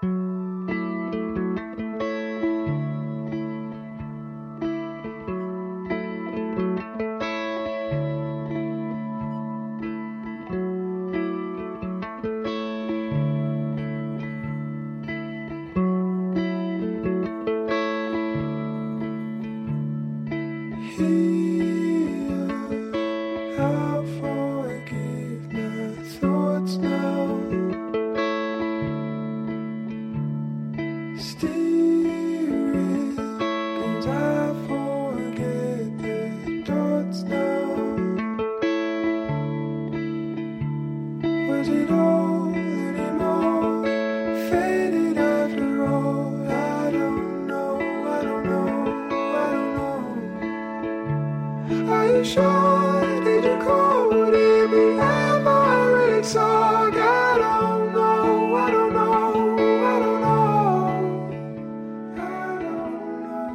I'll forgive my thoughts now. Steering, 'cause I forget the dots now. Was it all anymore? Faded after all. I don't know, I don't know, I don't know. Are you sure? Did you call? Did we ever really talk? I don't know, I don't know, I don't know, I don't know,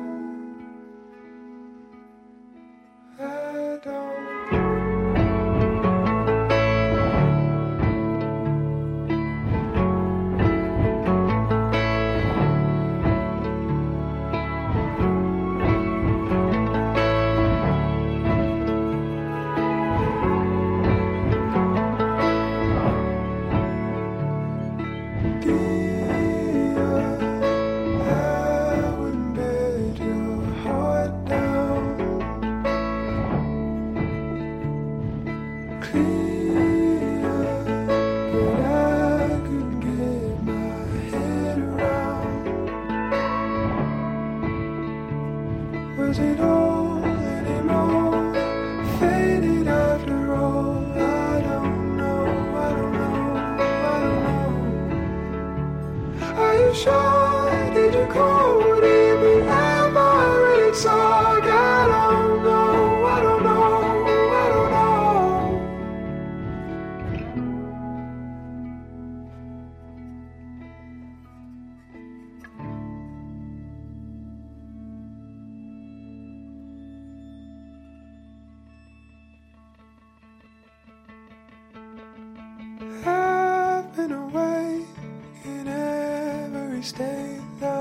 I don't. Was it all anymore? Faded after all. I don't know, I don't know, I don't know. Are you sure? Did you call? Did we ever really talk? I don't know, I don't know, I don't know. I've been away in every state that